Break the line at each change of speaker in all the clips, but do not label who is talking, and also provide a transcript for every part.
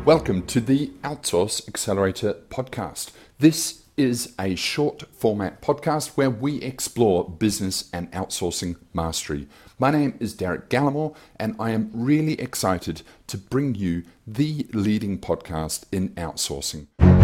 Welcome to the Outsource Accelerator podcast. This is a short format podcast where we explore business and outsourcing mastery. My name is Derek Gallimore, and I am really excited to bring you the leading podcast in outsourcing.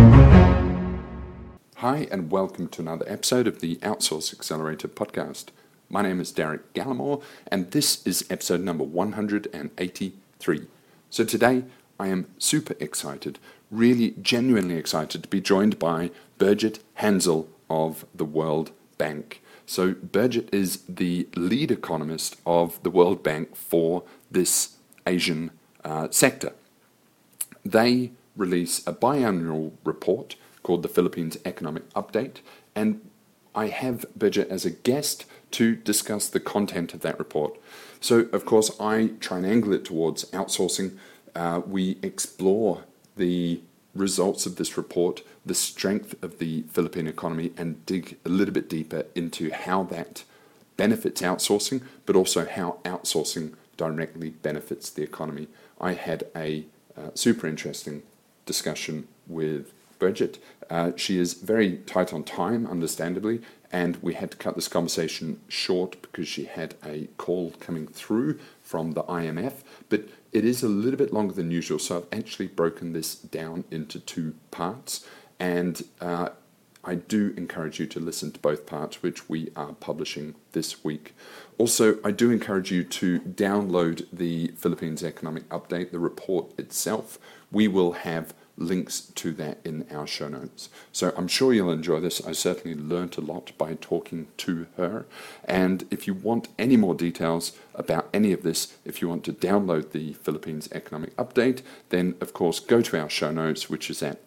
Hi, and welcome to another episode of the Outsource Accelerator podcast. My name is Derek Gallimore, and this is episode number 183. So today, I am super excited, really genuinely excited to be joined by Birgit Hansel of the World Bank. So Birgit is the lead economist of the World Bank for this Asian sector. They release a biannual report called the Philippines Economic Update, and I have Birgit as a guest to discuss the content of that report. So, of course, I triangle it towards outsourcing. We explore the results of this report, the strength of the Philippine economy, and dig a little bit deeper into how that benefits outsourcing, but also how outsourcing directly benefits the economy. I had a super interesting discussion with Birgit. She is very tight on time, understandably, and we had to cut this conversation short because she had a call coming through from the IMF, but it is a little bit longer than usual, so I've actually broken this down into two parts, and I do encourage you to listen to both parts, which we are publishing this week. Also, I do encourage you to download the Philippines Economic Update, the report itself. We will have links to that in our show notes. So I'm sure you'll enjoy this. I certainly learnt a lot by talking to her. And if you want any more details about any of this, if you want to download the Philippines Economic Update, then of course go to our show notes, which is at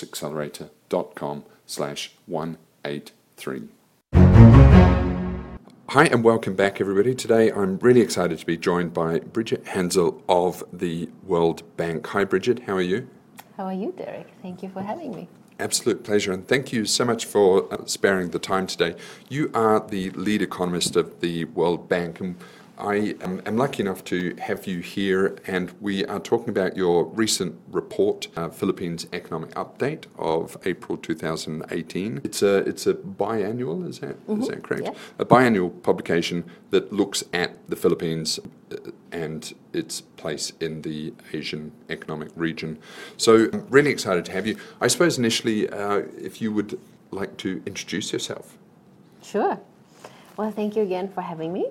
outsourceaccelerator.com/183. Hi and welcome back, everybody. Today I'm really excited to be joined by Birgit Hansel of the World Bank. Hi Birgit, how are you?
How are you, Derek? Thank you for having me.
Absolute pleasure, and thank you so much for sparing the time today. You are the lead economist of the World Bank, and I am lucky enough to have you here, and we are talking about your recent report, Philippines Economic Update of April 2018. It's a biannual, is that correct?
Yeah.
A biannual publication that looks at the Philippines and its place in the Asian economic region. So I'm really excited to have you. I suppose initially, if you would like to introduce yourself.
Sure. Well, thank you again for having me.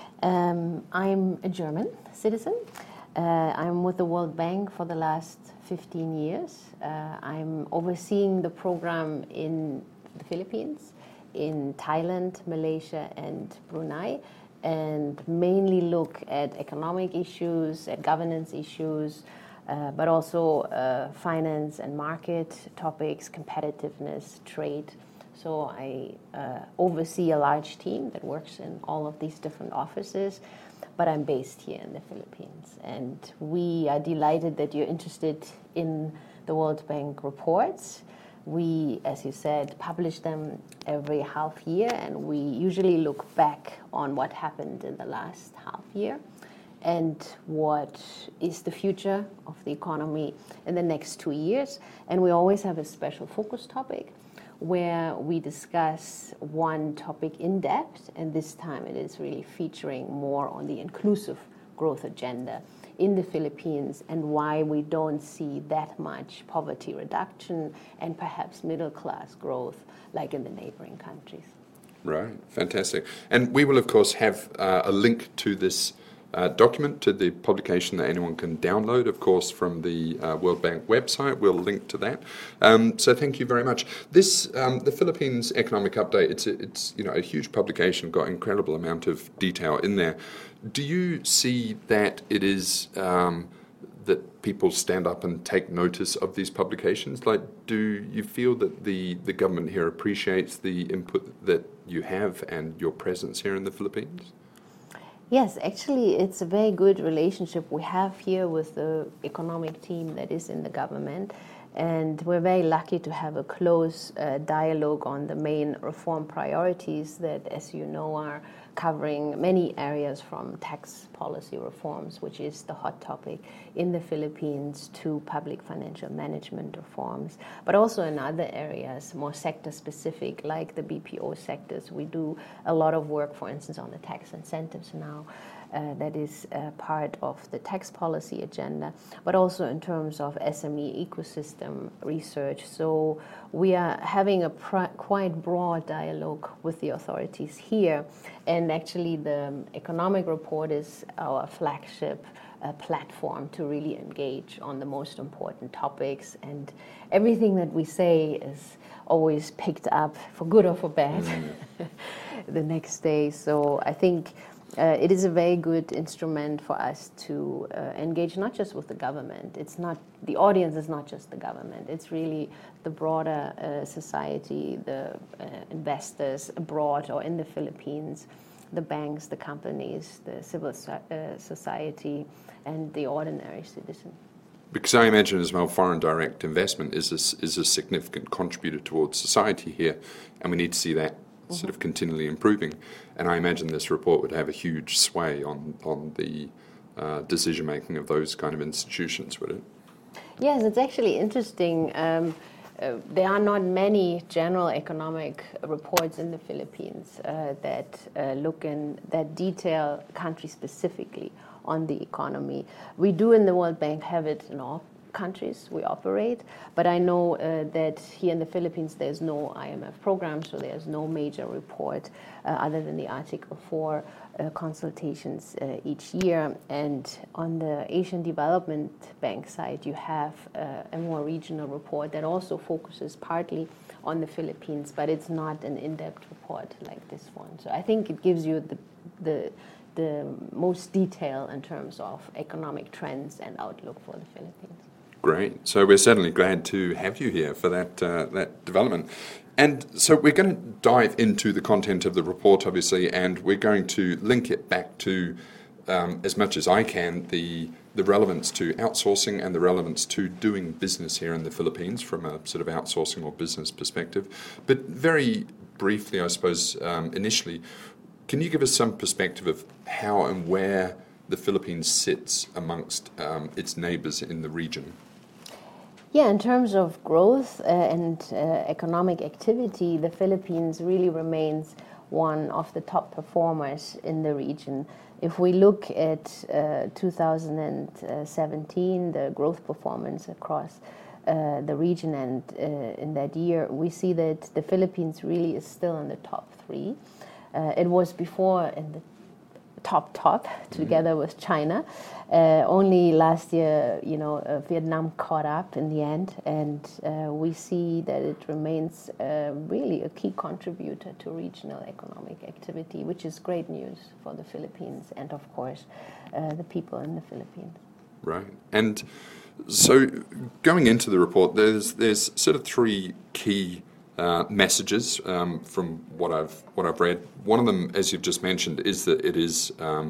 I'm a German citizen. I'm with the World Bank for the last 15 years. I'm overseeing the program in the Philippines, in Thailand, Malaysia, and Brunei, and mainly look at economic issues, at governance issues, but also finance and market topics, competitiveness, trade. So I oversee a large team that works in all of these different offices, but I'm based here in the Philippines. And we are delighted that you're interested in the World Bank reports. We, as you said, publish them every half year, and we usually look back on what happened in the last half year and what is the future of the economy in the next 2 years. And we always have a special focus topic where we discuss one topic in depth, and this time it is really featuring more on the inclusive growth agenda in the Philippines and why we don't see that much poverty reduction and perhaps middle class growth like in the neighboring countries.
Right, fantastic. And we will, of course, have a link to this document, to the publication that anyone can download, of course, from the World Bank website. We'll link to that. So thank you very much. This, the Philippines Economic Update, it's a huge publication, got an incredible amount of detail in there. Do you see that it is that people stand up and take notice of these publications? Like, do you feel that the government here appreciates the input that you have and your presence here in the Philippines?
Yes, actually, it's a very good relationship we have here with the economic team that is in the government. And we're very lucky to have a close dialogue on the main reform priorities that, as you know, are covering many areas from tax policy reforms, which is the hot topic in the Philippines, to public financial management reforms, but also in other areas, more sector-specific, like the BPO sectors. We do a lot of work, for instance, on the tax incentives now. That is part of the tax policy agenda, but also in terms of SME ecosystem research. So we are having a quite broad dialogue with the authorities here. And actually the economic report is our flagship platform to really engage on the most important topics. And everything that we say is always picked up, for good or for bad, the next day. So I think it is a very good instrument for us to engage not just with the government. It's not, the audience is not just the government. It's really the broader society, the investors abroad or in the Philippines, the banks, the companies, the civil society, and the ordinary citizen.
Because I imagine as well, foreign direct investment is a significant contributor towards society here, and we need to see that sort of continually improving. And I imagine this report would have a huge sway on the decision-making of those kind of institutions, would it?
Yes, it's actually interesting. There are not many general economic reports in the Philippines that look in that detail country specifically on the economy. We do in the World Bank have it in all countries we operate, but I know that here in the Philippines there's no IMF program, so there's no major report other than the Article 4 consultations each year. And on the Asian Development Bank side, you have a more regional report that also focuses partly on the Philippines, but it's not an in-depth report like this one. So I think it gives you the most detail in terms of economic trends and outlook for the Philippines.
Great. So we're certainly glad to have you here for that development. And so we're going to dive into the content of the report, obviously, and we're going to link it back to, as much as I can, the relevance to outsourcing and the relevance to doing business here in the Philippines from a sort of outsourcing or business perspective. But very briefly, I suppose, initially, can you give us some perspective of how and where the Philippines sits amongst its neighbors in the region?
Yeah, in terms of growth and economic activity, the Philippines really remains one of the top performers in the region. If we look at 2017, the growth performance across the region, and in that year, we see that the Philippines really is still in the top three. It was before in the top together with China. Only last year, Vietnam caught up in the end, and we see that it remains really a key contributor to regional economic activity, which is great news for the Philippines and, of course, the people in the Philippines.
Right. And so going into the report, there's sort of three key messages from what I've read. One of them, as you've just mentioned, is that it is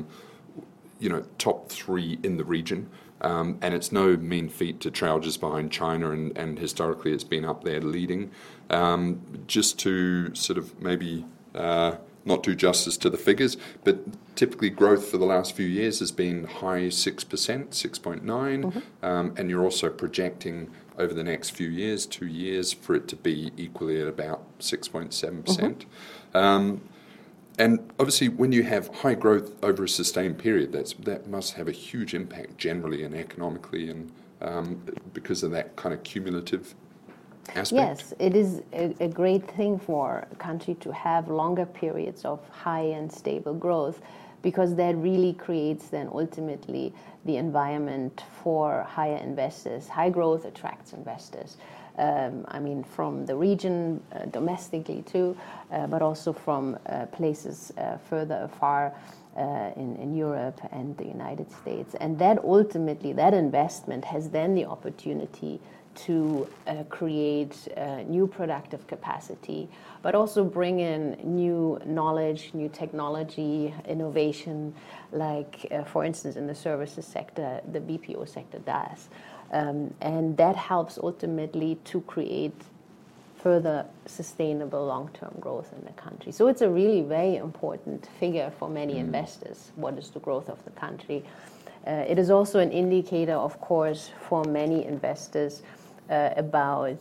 top three in the region, and it's no mean feat to trail just behind China, and historically it's been up there leading. Just to sort of maybe not do justice to the figures, but typically growth for the last few years has been high 6%, 6.9%, and you're also projecting over the next few years, 2 years, for it to be equally at about 6.7%. And obviously, when you have high growth over a sustained period, that must have a huge impact generally and economically, and because of that kind of cumulative aspect.
Yes, it is a great thing for a country to have longer periods of high and stable growth, because that really creates then ultimately the environment for higher investors. High growth attracts investors. From the region, domestically too, but also from places further afar in Europe and the United States. And that ultimately, that investment has then the opportunity to create new productive capacity, but also bring in new knowledge, new technology, innovation, like, for instance, in the services sector, the BPO sector does. And that helps ultimately to create further sustainable long-term growth in the country. So it's a really very important figure for many investors. What is the growth of the country? It is also an indicator, of course, for many investors about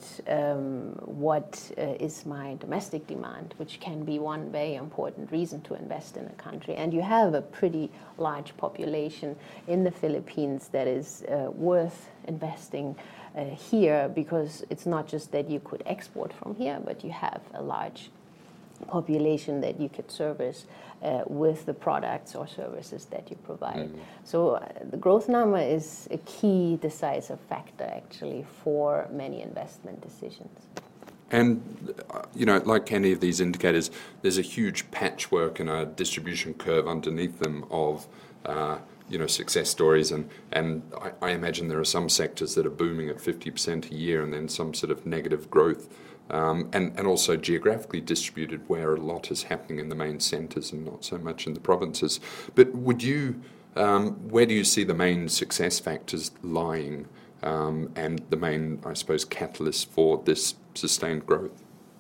what is my domestic demand, which can be one very important reason to invest in a country. And you have a pretty large population in the Philippines that is worth investing here, because it's not just that you could export from here, but you have a large population that you could service with the products or services that you provide. So the growth number is a key decisive factor, actually, for many investment decisions.
And, like any of these indicators, there's a huge patchwork and a distribution curve underneath them of, success stories. And I imagine there are some sectors that are booming at 50% a year and then some sort of negative growth. And also geographically distributed, where a lot is happening in the main centres and not so much in the provinces. But where do you see the main success factors lying, and the main, I suppose, catalyst for this sustained growth?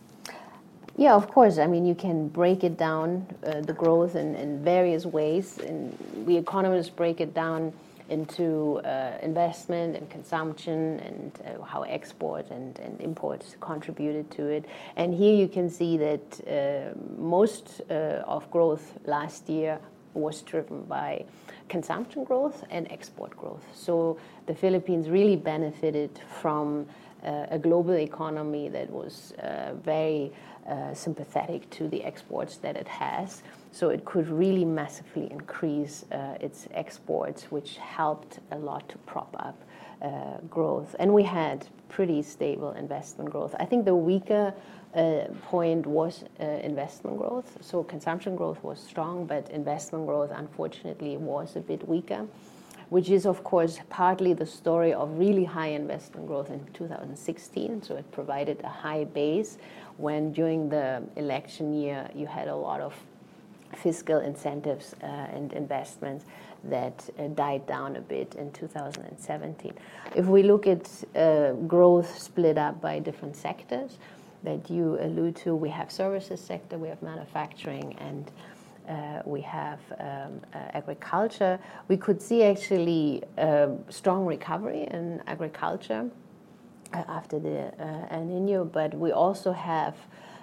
Yeah, of course. I mean, you can break it down, the growth in various ways. And we economists break it down into investment and consumption and how export and imports contributed to it. And here you can see that most of growth last year was driven by consumption growth and export growth. So the Philippines really benefited from a global economy that was very sympathetic to the exports that it has. So it could really massively increase its exports, which helped a lot to prop up growth. And we had pretty stable investment growth. I think the weaker point was investment growth. So consumption growth was strong, but investment growth, unfortunately, was a bit weaker, which is, of course, partly the story of really high investment growth in 2016. So it provided a high base when, during the election year, you had a lot of fiscal incentives and investments that died down a bit in 2017. If we look at growth split up by different sectors that you allude to, we have services sector, we have manufacturing, and we have agriculture. We could see actually strong recovery in agriculture after the El Nino, but we also have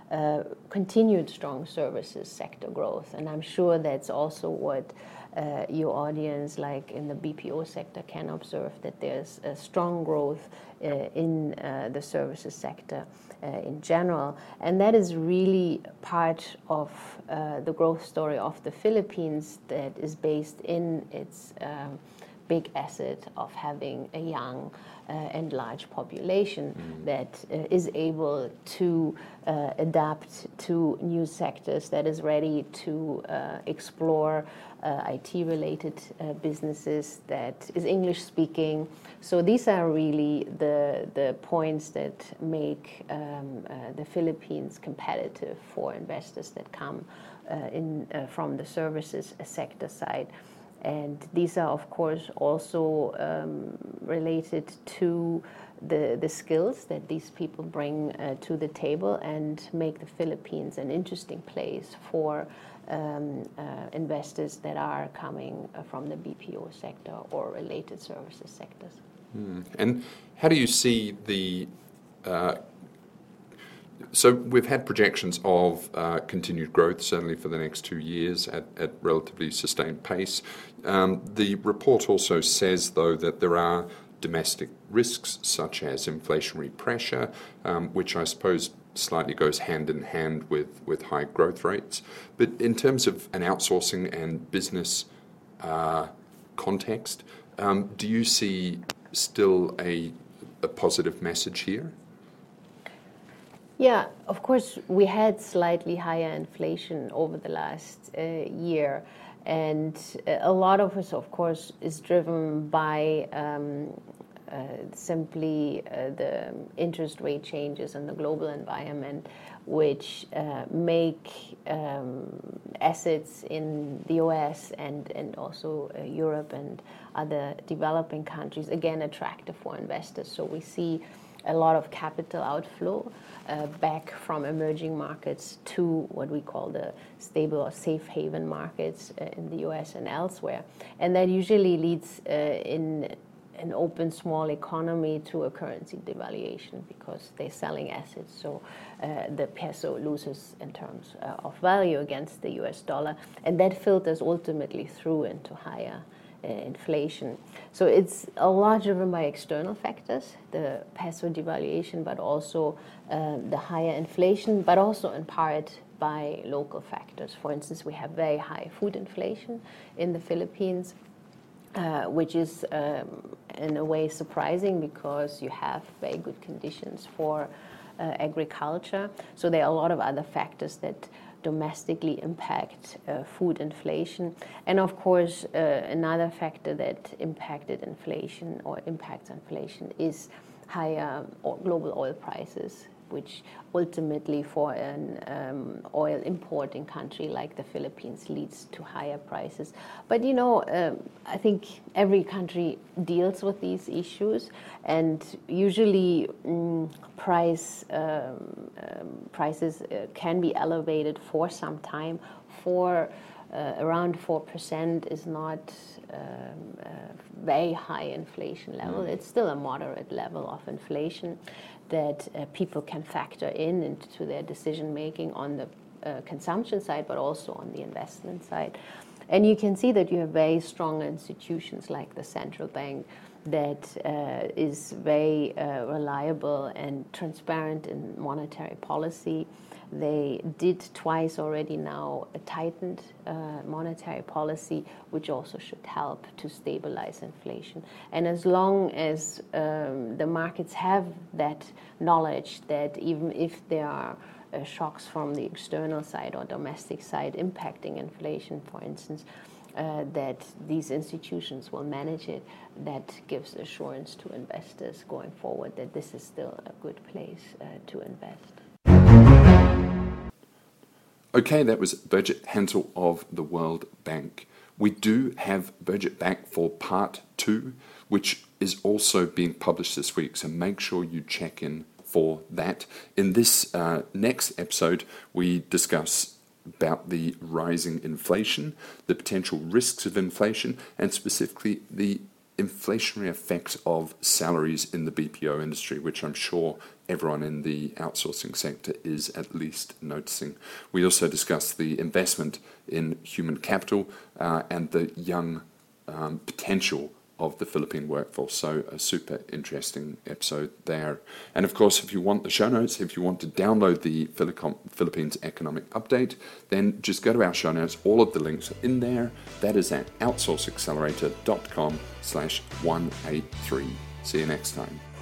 continued strong services sector growth. And I'm sure that's also what your audience, like in the BPO sector, can observe, that there's a strong growth in the services sector in general. And that is really part of the growth story of the Philippines, that is based in its big asset of having a young and large population that is able to adapt to new sectors, that is ready to explore IT-related businesses, that is English-speaking. So these are really the points that make the Philippines competitive for investors that come in from the services sector side. And these are, of course, also related to the skills that these people bring to the table, and make the Philippines an interesting place for investors that are coming from the BPO sector or related services sectors.
And how do you see the... So we've had projections of continued growth, certainly for the next 2 years, at relatively sustained pace. The report also says, though, that there are domestic risks, such as inflationary pressure, which I suppose slightly goes hand in hand with high growth rates. But in terms of an outsourcing and business context, do you see still a positive message here?
Yeah, of course, we had slightly higher inflation over the last year. And a lot of it, of course, is driven by simply the interest rate changes in the global environment, which make assets in the US and also Europe and other developing countries, again, attractive for investors. So we see a lot of capital outflow back from emerging markets to what we call the stable or safe haven markets in the US and elsewhere. And that usually leads in an open small economy to a currency devaluation because they're selling assets, so the peso loses in terms of value against the US dollar, and that filters ultimately through into higher inflation. So it's a lot driven by external factors, the peso devaluation, but also the higher inflation, but also in part by local factors. For instance, we have very high food inflation in the Philippines, which is in a way surprising because you have very good conditions for agriculture. So there are a lot of other factors that domestically impact food inflation. And of course, another factor that impacted inflation or impacts inflation is higher global oil prices, which ultimately for an oil importing country like the Philippines leads to higher prices. But you know, I think every country deals with these issues, and usually prices can be elevated for some time. Around 4% is not a very high inflation level. It's still a moderate level of inflation that people can factor into their decision making on the consumption side, but also on the investment side. And you can see that you have very strong institutions like the central bank that is very reliable and transparent in monetary policy. They did twice already now a tightened monetary policy, which also should help to stabilize inflation. And as long as the markets have that knowledge that even if there are shocks from the external side or domestic side impacting inflation, for instance, that these institutions will manage it, that gives assurance to investors going forward that this is still a good place to invest.
Okay, that was Birgit Hansel of the World Bank. We do have Birgit back for part 2, which is also being published this week, so make sure you check in for that. In this next episode, we discuss about the rising inflation, the potential risks of inflation, and specifically the inflationary effects of salaries in the BPO industry, which I'm sure everyone in the outsourcing sector is at least noticing. We also discuss the investment in human capital and the young potential of the Philippine workforce. So a super interesting episode there. And of course, if you want the show notes, if you want to download the Philippines Economic Update, then just go to our show notes. All of the links are in there. That is at outsourceaccelerator.com/183. See you next time.